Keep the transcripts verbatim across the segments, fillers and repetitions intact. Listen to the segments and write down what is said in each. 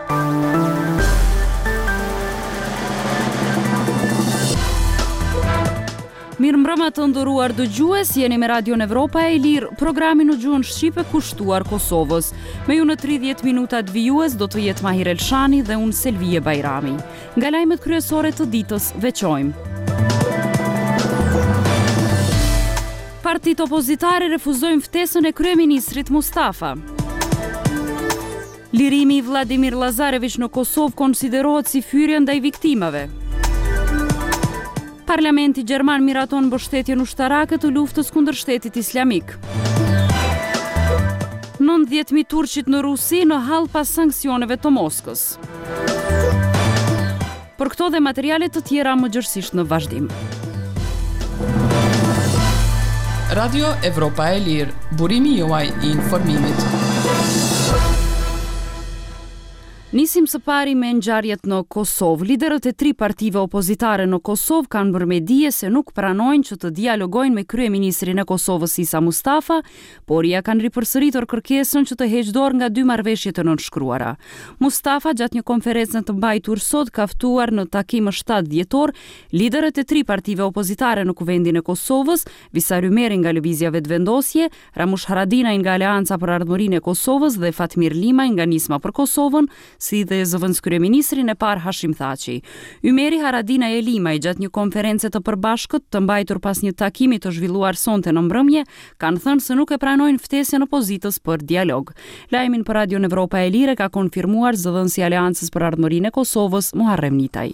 Mirëmbrëma të nderuar dëgjues, jeni me Radion Evropa e Lirë, programi në gjuhën shqipe kushtuar Kosovës. Me ju në tridhjetë minutat vijues do të jetë Mahir Elshani dhe unë Selvije Bajrami. Nga lajmet kryesore të ditës veçojmë. Partitë opozitare refuzojnë ftesën e kryeministrit Mustafa. Lirimi i Vladimir Lazarević në Kosovë konsiderohet si fyrje ndaj viktimave. Parlamenti Gjerman miraton mbështetjen ushtarake të luftës kundër shtetit islamik. nëntëdhjetë mijë turqit në Rusi në hall pas sanksioneve të Moskës. Për këto dhe materiale të tjera më gjërësisht në vazhdim. Radio Evropa e Lirë, burimi juaj i informimit. Nisim së pari me ngjarjet në Kosovë. Liderët e tri partive opozitare në Kosovë kanë bërë me dije se nuk pranojnë që të dialogojnë me kryeministrin e Kosovës Isa Mustafa, por ja kanë ripërsëritur kërkesën që të heqë dorë nga dy marrëveshjet e nënshkruara. Mustafa gjatë një konferencë të mbajtur sot ka ftuar në takim më shtatë dhjetor liderët e tri partive opozitare në Kuvendin e Kosovës, Visar Ymeri nga Lëvizja Vetëvendosje, Ramush Haradinaj nga Aleanca për Ardhmërinë e Kosovës dhe Fatmir Limaj nga Nisma për Kosovën, si dhe zëvendës kryeministrin e parë Hashim Thaçi. Ymeri, Haradinaj e Limaj gjatë një konferencë të përbashkët të mbajtur pas një takimi të zhvilluar sonte në mbrëmje, kanë thënë se nuk e pranojnë ftesjen e opozitës për dialog. Lajmin për Radion Evropa e Lirë ka konfirmuar zëvendësi i Aleancës për Ardhmërinë e Kosovës, Muharrem Nitaj.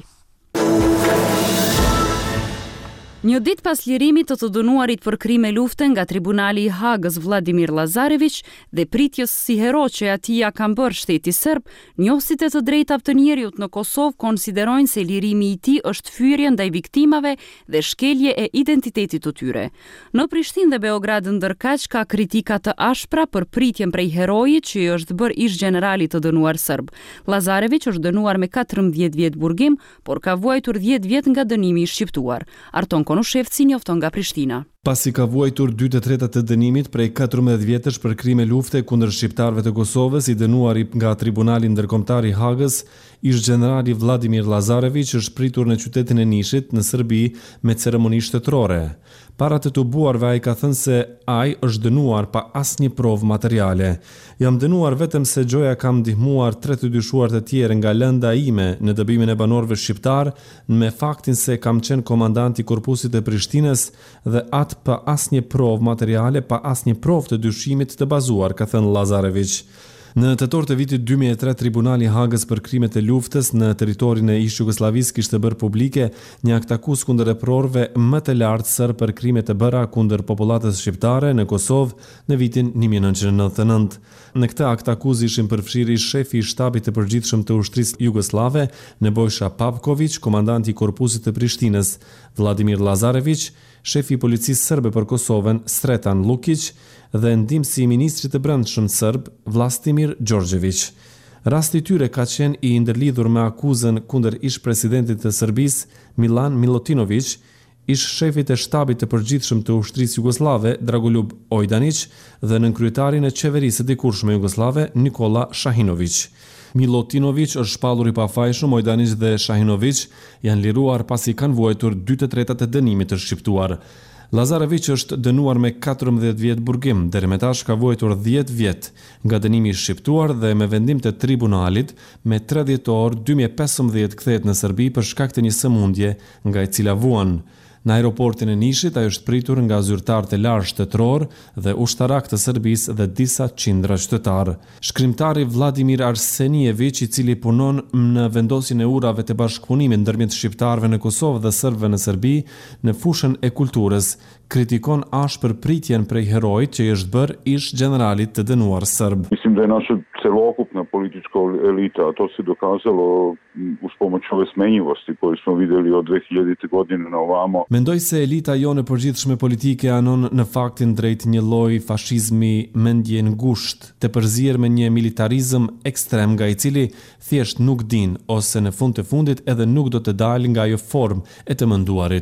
Një ditë pas lirimit të të dënuarit për krime lufte nga Tribunali i Hagës Vladimir Lazarević dhe pritjes si hero që atij ja ka bërë shteti serb, njohësit e të drejtave të njerëzit në Kosovë konsiderojnë se lirimi i tij është fyrje ndaj viktimave dhe shkelje e identitetit të tyre. Në Prishtinë dhe Beograd ndërkaq ka kritika të ashpra për pritjen prej herojit që i është bërë ish generali të dënuar serb. Lazarević është dënuar me katërmbëdhjetë vjet burgim, por ka vuajtur dhjetë vjet nga dënimi i shqiptuar. Arton Konushevci njofton nga Prishtina. Pasi ka vuajtur dy të tretat të dënimit prej katërmbëdhjetë vjetësh për krime lufte kundër shqiptarëve të Kosovës, i dënuari nga Tribunali Ndërkombëtar i Hagës, ish generali Vladimir Lazarević është pritur në qytetin e Nishit në Serbi me ceremoni shtetërore. Para të tubuarve ai ka thënë se ai është dënuar pa asnjë provë materiale. Jam dënuar vetëm se gjoja kam ndihmuar tre të dyshuar të tjerë nga lënda ime në dëbimin e banorëve shqiptar, me faktin se kam qenë komandant i korpusit të Prishtinës dhe atë pa asnjë provë materiale, pa asnjë provë të dyshimit të bazuar, ka thënë Lazarević. Në tetor të vitit dy mijë e tre, Tribunali i Hagës për krimet e luftës në territorin e ish Jugosllavisë kishte bërë publike një akt akus kundër reprorëve më të lartë serb për krimet e bëra kundër popullatës shqiptare në Kosovë në vitin një mijë e nëntëqind e nëntëdhjetë e nëntë. Në këtë akt akus ishin përfshirë shefi i shtabit të përgjithshëm të ushtrisë jugoslave, Nebojša Pavković, komandanti i korpusit të Prishtinës, Vladimir Lazarević, shefi i policisë serbe për Kosovën, Sretan Lukić, dhe ndihmësi i ministrit të brendshëm serb, Vlastimir Đorđević. Rasti i tyre ka qenë i ndërlidhur me akuzën kundër ish presidentit të Serbisë, Milan Milutinović, ish shefit e shtabit të përgjithshëm të ushtrisë jugoslave, Dragoljub Ojdanić, dhe nënkryetarin e qeverisë së dikurshme jugoslave, Nikola Shahinović. Milutinović është shpallur i pafajshëm, Ojdanić dhe Shahinović janë liruar pasi kanë vuajtur dy të tretat e dënimit të shqiptuar. Lazarević është dënuar me katërmbëdhjetë vjet burgim, deri më tash ka vuajtur dhjetë vjet nga dënimi i shqiptuar dhe me vendim të tribunalit me tre dhjetor dy mijë e pesëmbëdhjetë kthehet në Serbi për shkak të një sëmundje nga e cila vuan. Në aeroportin e Nishit ai është pritur nga zyrtarë të larë shtetëror dhe ushtarak të Serbisë dhe disa qindra qytetar. Shkrimtari Vladimir Arsenijević, i cili punon në vendosjen e urave të bashkëpunimit ndërmjet shqiptarëve në Kosovë dhe serbëve në Serbi në fushën e kulturës, kritikon ashpër pritjen prej herojit që i është bërë ish generalit të dënuar serb. Mislim da je naša celokupna politička elita, a to se dokazalo uz pomoć ove smenjivosti koju smo videli od dve hiljadite godine na ovamo. Mendoj se elita jonë e përgjithshme politike anon në faktin drejt një lloji fashizmi mendje ngusht, të përzier me një militarizëm ekstrem nga i cili thjesht nuk din ose në fund të fundit edhe nuk do të dalë nga ajo formë e të menduarit.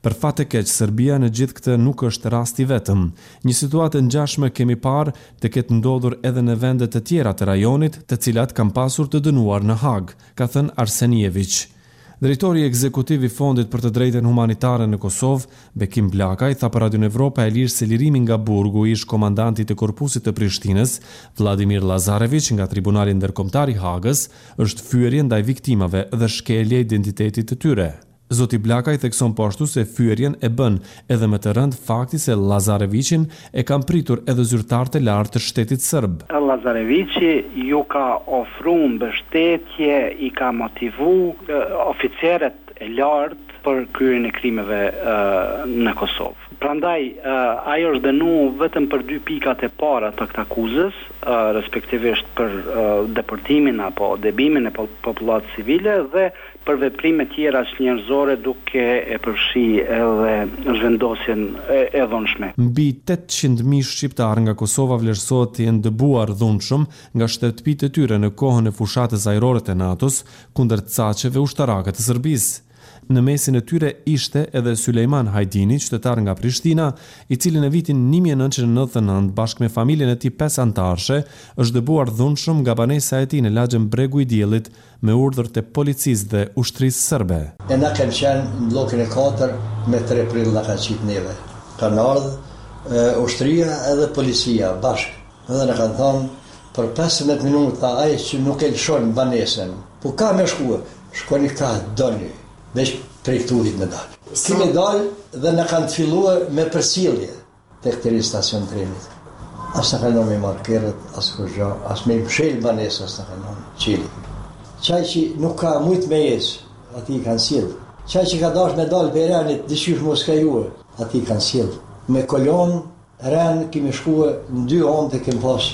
Për fat të keq, Serbia në gjithë këtë nuk është rasti vetëm. Një situatë e ngjashme kemi parë të ketë ndodhur edhe në vende të tjera të rajonit, të cilat kanë pasur të dënuar në Hag, ka thënë Arsenievic. Drejtori ekzekutiv i Fondit për të drejtën humanitare në Kosovë, Bekim Blakaj, tha për Radion Evropa e Lirë se lirimi nga burgu ish komandantit të korpusit të Prishtinës, Vladimir Lazarevic, nga Tribunali Ndërkombëtar i Hagës, është fyerje ndaj viktimave dhe shkelje identitetit të tyre. Zoti Blakaj thekson po ashtu se fyerjen e bën edhe më të rënd fakti se Lazarevicin e kanë pritur edhe zyrtarët e lartë të shtetit serb. Lazarevici ju ka ofruar mbështetje, i ka motivu oficerët e lartë për kryerjen e krimeve uh, në Kosovë. Prandaj, uh, ajo është dënuar vetëm për dy pikat e para të këtë akuzës, uh, respektivisht për uh, deportimin apo debimin e popullatës civile dhe për veprime tjera njerëzore duke e përfshi edhe zhvendosjen e, e dhunshme. Mbi tetëqind mijë shqiptarë nga Kosova vlerësohet të jenë dëbuar dhunshëm nga shtetëpitë e tyre në kohën e fushatës ajrore të NATO-s kundër caqeve ushtarake të Serbisë. Në mesin e tyre ishte edhe Sulejman Hajdini, qytetar nga Prishtina, i cili në vitin një mijë e nëntëqind e nëntëdhjetë e nëntë bashkë me familjen e tij pesë anëtarësh është dëbuar dhunshëm nga banesa e tij në lagjën Bregu i Diellit me urdhër të policisë dhe ushtrisë serbe. E na kanë qenë në blokun e katër me tre prill na kanë qit neve. Kanë ardhur ushtria edhe policia bashkë. Edhe na kanë thonë për pesëmbëdhjetë minuta ai që nuk e lëshon banesën. Po ka më shkuar, shkoni ka doni. Veç prej këturit në dalë. Kemi dalë dhe në kanë të filluar me përsjellje të këtëri stacion trenit. As në kanë me markerët, as kërgja, as me mshelë banesa, as në kanë qili. Qaj që nuk ka mujt me jesë, ati i kanë sjellë. Qaj që ka dash me dalë për renit, dëshysh mos ka juë, ati i kanë sjellë. Me kolon, ren, kemi shkuar në dy onë të kemë pas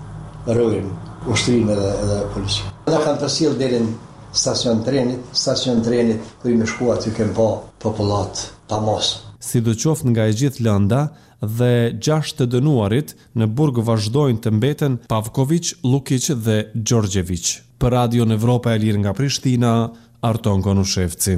rëjnë, ushtrinë edhe, edhe policinë. Në kanë përsjellë deri në stacion trenit, stacion trenit, ku i me shkua aty kem pa popullat pa mos. Sidoqoftë nga e gjithë lënda dhe gjashtë të dënuarit, në burg vazhdojnë të mbeten Pavković, Lukić dhe Đorđević. Për Radio Evropa e Lirë nga Prishtina, Arton Konushevci.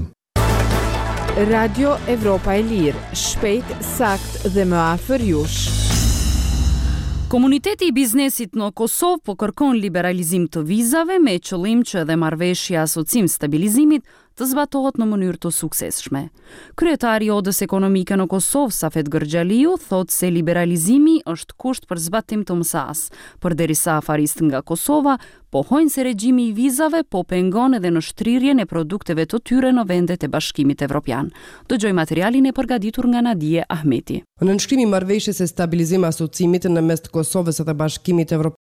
Radio Evropa e Lirë, shpejt, sakt dhe më afër jush. Komuniteti i biznesit në Kosovë po kërkon liberalizim të vizave me qëllim që edhe marrëveshja asocim stabilizimit të zbatohet në mënyrë të suksesshme. Kryetari i Odës Ekonomike në Kosovë, Safet Gërgjaliu, thotë se liberalizimi është kusht për zbatim të M S A-s, përderisa afaristë nga Kosova pohojnë se regjimi i vizave po pengon edhe në shtrirjen e produkteve të tyre në vendet e Bashkimit Evropian. Dëgjoj materialin e përgatitur nga Nadije Ahmeti. Në nënshkrim i marrëveshjes së stabilizim asocimit në mes të Kosovës dhe Bashkimit Evropian